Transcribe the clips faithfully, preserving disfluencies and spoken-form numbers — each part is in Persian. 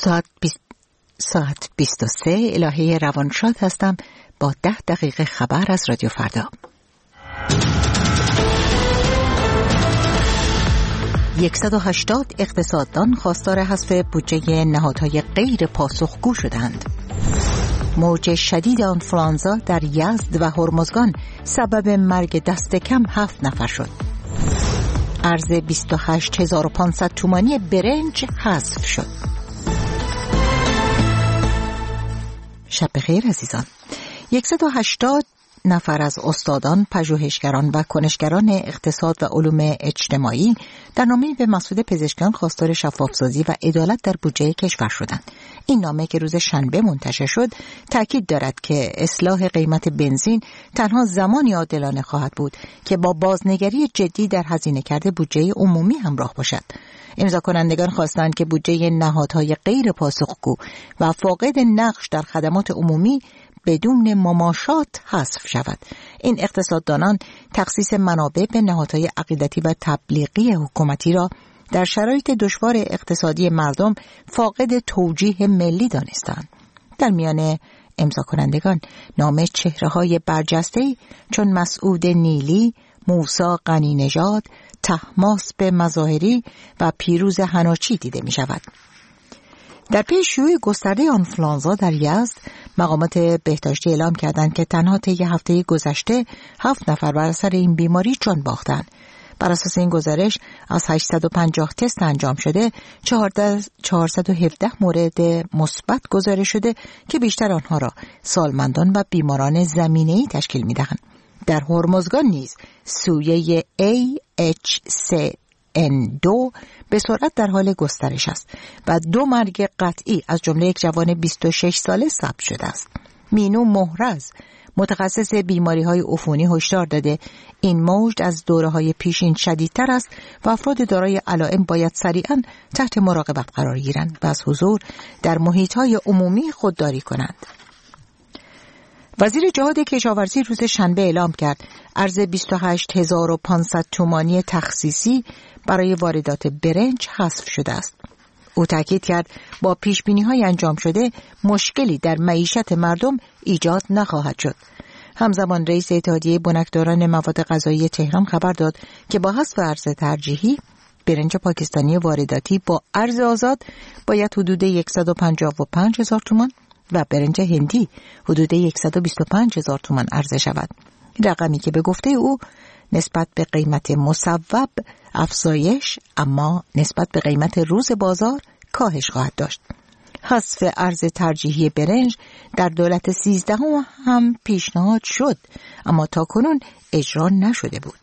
ساعت بیست ساعت بیست و سه الهه روانشاد هستم با ده دقیقه خبر از رادیو فردا. صد و هشتاد اقتصاددان خواستار حذف بودجه نهادهای غیر پاسخگو شدند. موج شدید آنفلوانزا در یزد و هرمزگان سبب مرگ دست کم هفت نفر شد. ارز بیست و هشت هزار و پانصد تومانی برنج حذف شد. شب بخیر عزیزان. صد و هشتاد نفر از استادان، پژوهشگران و کنشگران اقتصاد و علوم اجتماعی در نامه‌ای به مسعود پزشکیان خواستار شفافسازی و عدالت در بودجه کشور شدند. این نامه که روز شنبه منتشر شد تاکید دارد که اصلاح قیمت بنزین تنها زمانی عادلانه خواهد بود که با بازنگری جدی در هزینه کرده بودجه عمومی همراه باشد. امضا کنندگان خواستند که بودجه نهادهای غیر پاسخگو و فاقد نقش در خدمات عمومی بدون مماشات حذف شود. این اقتصاددانان تخصیص منابع به نهادهای عقیدتی و تبلیغی حکومتی را در شرایط دشوار اقتصادی مردم فاقد توجیه ملی دانستند. در میان امضا کنندگان نام چهره‌های برجسته‌ای چون مسعود نیلی، موسی غنی نژاد، طهماسب مظاهری و پیروز حناچی دیده می شود. در پی شیوع گسترده آنفلوانزا در یزد، مقامات بهداشتی اعلام کردند که تنها طی هفته گذشته هفت نفر بر اثر این بیماری جان باختند. بر اساس این گزارش از هشتصد و پنجاه تست انجام شده، چهارصد و هفده مورد مثبت گزارش شده که بیشتر آنها را سالمندان و بیماران زمینه‌ای تشکیل می‌دهند. در هرمزگان نیز سویه ای اچ سی ان دو به سرعت در حال گسترش است و دو مرگ قطعی از جمله یک جوان بیست و شش ساله ثبت شده است. مینو محرز، متخصص بیماری‌های عفونی، هشدار داده این موج از دوره‌های پیشین شدیدتر است و افراد دارای علائم باید سریعاً تحت مراقبت قرار گیرند و از حضور در محیط‌های عمومی خودداری کنند. وزیر جهاد کشاورزی روز شنبه اعلام کرد ارز بیست و هشت هزار و پانصد تومانی تخصیصی برای واردات برنج حذف شده است. او تاکید کرد با پیشبینی‌های انجام شده مشکلی در معیشت مردم ایجاد نخواهد شد. همزمان رئیس اتحادیه بنکداران مواد غذایی تهران خبر داد که با حذف ارز ترجیحی، برنج پاکستانی وارداتی با ارز آزاد باید حدود صد و پنجاه و پنج هزار تومان و برنج هندی حدود صد و بیست و پنج هزار تومان عرضه شود. رقمی که به گفته او نسبت به قیمت مصوب افزایش اما نسبت به قیمت روز بازار کاهش خواهد داشت. حذف ارز ترجیحی برنج در دولت سیزدهم هم پیشنهاد شد اما تاکنون اجرا نشده بود.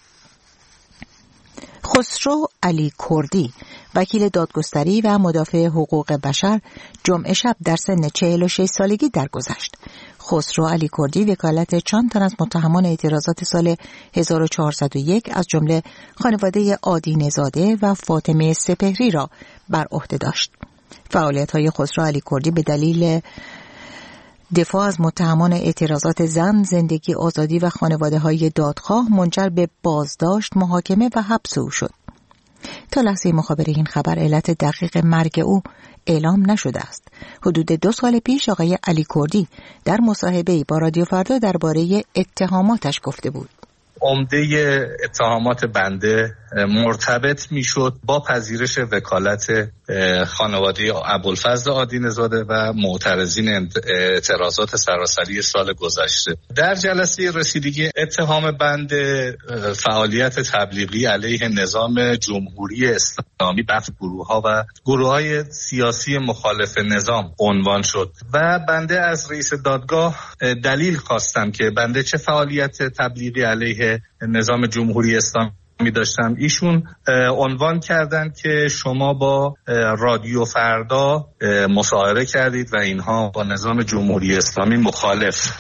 خسرو علی کردی، وکیل دادگستری و مدافع حقوق بشر، جمعه شب در سن چهل و شش سالگی درگذشت. خسرو علی کردی وکالت چند تن از متهمان اعتراضات سال هزار و چهارصد و یک از جمله خانواده آدینه زاده و فاطمه سپهری را بر عهده داشت. فعالیت‌های خسرو علی کردی به دلیل دفاع از متهمان اعتراضات زن، زندگی آزادی و خانواده‌های دادخواه منجر به بازداشت، محاکمه و حبس او شد. تا لحظه مخابره این خبر علت دقیق مرگ او اعلام نشده است. حدود دو سال پیش آقای علی کردی در مصاحبه‌ای با رادیو فردا درباره اتهاماتش گفته بود. عمده اتهامات بنده مرتبط میشد با پذیرش وکالت خانواده ابوالفضل آدینه زاده و معترضین اعتراضات سراسری سال گذشته. در جلسه رسیدگی اتهام بنده فعالیت تبلیغی علیه نظام جمهوری اسلامی برخی گروه‌ها و گروه‌های سیاسی مخالف نظام عنوان شد و بنده از رئیس دادگاه دلیل خواستم که بنده چه فعالیت تبلیغی علیه نظام جمهوری اسلامی می داشتم. ایشون عنوان کردند که شما با رادیو فردا مصاحبه کردید و اینها با نظام جمهوری اسلامی مخالف.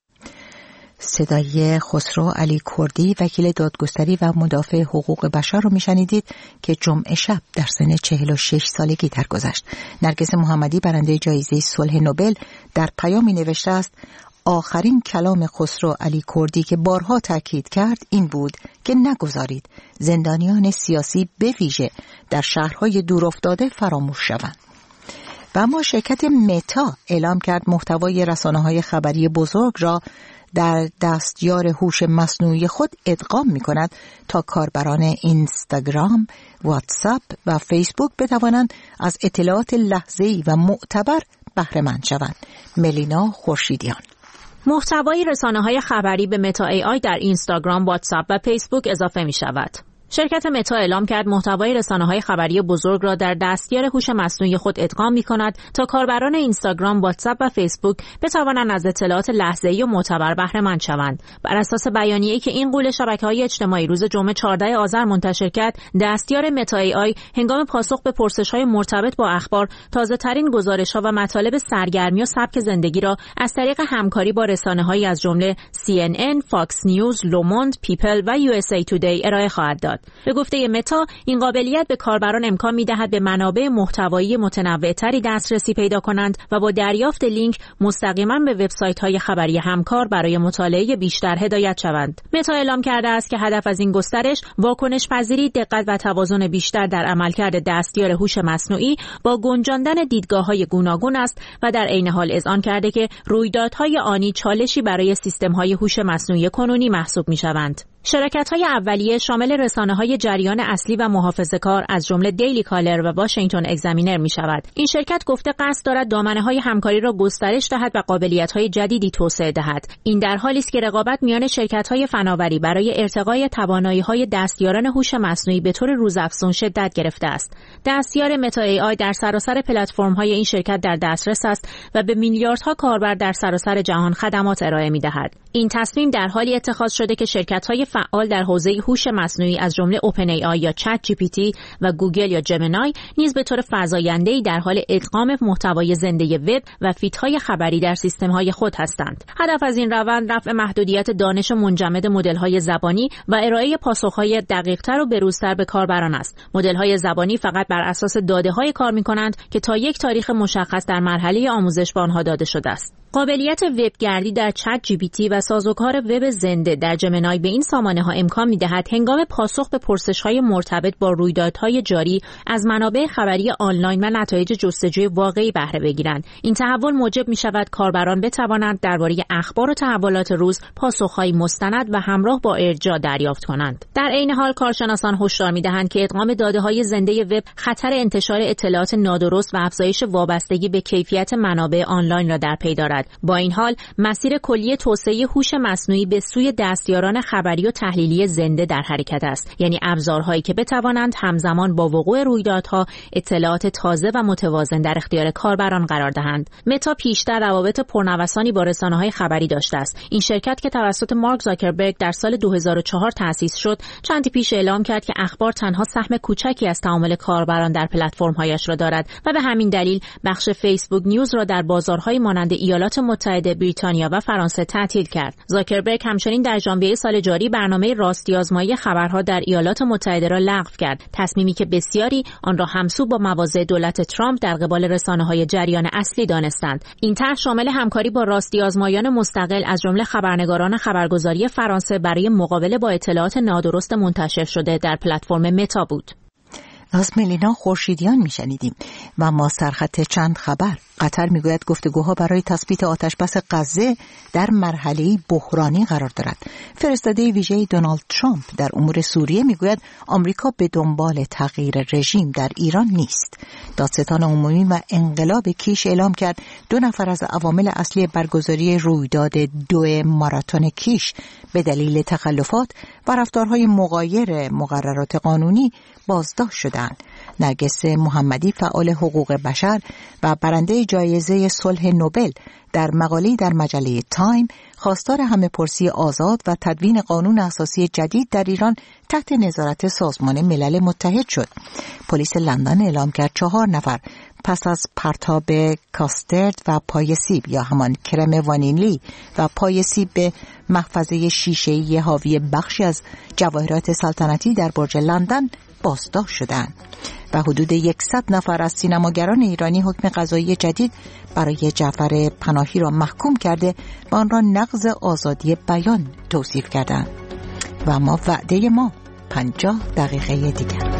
صدای خسرو علی کردی، وکیل دادگستری و مدافع حقوق بشر رو میشنیدید که جمعه شب در سن چهل و شش سالگی درگذشت. نرگس محمدی، برنده جایزه صلح نوبل، در پیامی نوشته است آخرین کلام خسرو علی کردی که بارها تاکید کرد این بود که نگذارید زندانیان سیاسی به ویژه در شهرهای دورافتاده فراموش شوند. و اما شرکت متا اعلام کرد محتوای رسانه‌های خبری بزرگ را در دستیار هوش مصنوعی خود ادغام می کند تا کاربران اینستاگرام، واتساپ و فیسبوک بتوانند از اطلاعات لحظه‌ای و معتبر بهره مند شوند. ملینا خورشیدیان. محتوای رسانه‌های خبری به متا ای آی در اینستاگرام، واتساپ و فیسبوک اضافه می شود. شرکت متا اعلام کرد محتوای رسانه‌های خبری بزرگ را در دستیار هوش مصنوعی خود ادغام می‌کند تا کاربران اینستاگرام، واتساپ و فیسبوک بتوانند از اطلاعات لحظه‌ای و معتبر بهره مند شوند. بر اساس بیانیه‌ای که این غول شبکه‌های اجتماعی روز جمعه چهاردهم آذر منتشر کرد، دستیار متا ای آی هنگام پاسخ به پرسش‌های مرتبط با اخبار، تازه‌ترین گزارش‌ها و مطالب سرگرمی و سبک زندگی را از طریق همکاری با رسانه‌هایی از جمله سی ان ان، فاکس نیوز، لوموند، پیپل و یو اس ای تودی ارائه خواهد داد. به گفته متا، این قابلیت به کاربران امکان می‌دهد به منابع محتوایی متنوع‌تری دسترسی پیدا کنند و با دریافت لینک مستقیما به وبسایت‌های خبری همکار برای مطالعه بیشتر هدایت شوند. متا اعلام کرده است که هدف از این گسترش واکنش پذیری، دقت و توازن بیشتر در عملکرد دستیار هوش مصنوعی با گنجاندن دیدگاه‌های گوناگون است و در عین حال اذعان کرده که رویدادهای آنی چالشی برای سیستم‌های هوش مصنوعی کنونی محسوب می‌شوند. شرکت‌های اولیه شامل رسانه‌های جریان اصلی و محافظه‌کار از جمله دیلی کالر و واشنگتن اگزامینر می‌شود. این شرکت گفته قصد دارد دامنه‌های همکاری را گسترش دهد و قابلیت‌های جدیدی توسعه دهد. این در حالی است که رقابت میان شرکت‌های فناوری برای ارتقای توانایی‌های دستیاران هوش مصنوعی به طور روزافزون شدت گرفته است. دستیار متا ای آی در سراسر پلتفرم‌های این شرکت در دسترس است و به میلیاردها کاربر در سراسر جهان خدمات ارائه می‌دهد. این تصمیم در حالی اتخاذ شده که شرکت‌های فعال در حوزه هوش مصنوعی از جمله اوپن ای آی یا چت جی پی تی و گوگل یا جمینای نیز به طور فزاینده‌ای در حال ادغام محتوای زنده وب و فیدهای خبری در سیستم‌های خود هستند. هدف از این روند رفع محدودیت دانش منجمد مدل‌های زبانی و ارائه پاسخ‌های دقیق‌تر و بروزتر به کاربران است. مدل‌های زبانی فقط بر اساس داده‌های کار می‌کنند که تا یک تاریخ مشخص در مرحله آموزش به آنها داده شده است. قابلیت وبگردی در چت جی پی تی و سازوکار وب زنده در جمینای به این سامانه‌ها امکان می‌دهد هنگام پاسخ به پرسش‌های مرتبط با رویدادهای جاری از منابع خبری آنلاین و نتایج جستجوی واقعی بهره بگیرند. این تحول موجب می‌شود کاربران بتوانند درباره اخبار و تحولات روز پاسخ‌های مستند و همراه با ارجاع دریافت کنند. در عین حال کارشناسان هشدار می‌دهند که ادغام داده‌های زنده وب خطر انتشار اطلاعات نادرست و افزایش وابستگی به کیفیت منابع آنلاین را در پی دارد. با این حال مسیر کلی توسعه هوش مصنوعی به سوی دستیاران خبری و تحلیلی زنده در حرکت است، یعنی ابزارهایی که بتوانند همزمان با وقوع رویدادها اطلاعات تازه و متوازن در اختیار کاربران قرار دهند. متا پیشتر روابط پرنوسانی با رسانه‌های خبری داشته است. این شرکت که توسط مارک زاکربرگ در سال دو هزار و چهار تأسیس شد، چندی پیش اعلام کرد که اخبار تنها سهم کوچکی از تعامل کاربران در پلتفرم‌هایش را دارد و به همین دلیل بخش فیسبوک نیوز را در بازارهای مانند ایالات متحده، بریتانیا و فرانسه تعطیل کرد. زاکربرگ همچنین در ژانویه سال جاری برنامه راستی آزمایی خبرها در ایالات متحده را لغو کرد، تصمیمی که بسیاری آن را همسو با مواضع دولت ترامپ در قبال رسانه‌های جریان اصلی دانستند. این طرح شامل همکاری با راستی آزمایان مستقل از جمله خبرنگاران خبرگزاری فرانسه برای مقابله با اطلاعات نادرست منتشر شده در پلتفرم متا بود. از ملینا خورشیدیان میشنیدیم. و ما سرخط چند خبر. قطر میگوید گفتگوها برای تثبیت آتشبس غزه در مرحله بحرانی قرار دارد. فرستاده ویژه دونالد ترامپ در امور سوریه میگوید آمریکا به دنبال تغییر رژیم در ایران نیست. دادستان عمومی و انقلاب کیش اعلام کرد دو نفر از عوامل اصلی برگزاری رویداد دو ماراتون کیش به دلیل تخلفات و رفتارهای مغایر مقررات قانونی بازداشت شدند. نرگس محمدی فعال حقوق بشر و برنده جایزه صلح نوبل در مقاله‌ای در مجله تایم خواستار همه پرسی آزاد و تدوین قانون اساسی جدید در ایران تحت نظارت سازمان ملل متحد شد. پلیس لندن اعلام کرد چهار نفر پس از پرتاب کاسترد و پای سیب یا همان کرم وانیلی و پای سیب به محفظه شیشه‌ای حاوی بخشی از جواهرات سلطنتی در برج لندن بازداشت شدند. و حدود صد نفر از سینماگران ایرانی حکم قضایی جدید برای جعفر پناهی را محکوم کرده و آن را نقض آزادی بیان توصیف کردند. و ما وعده ما پنجاه دقیقه دیگر.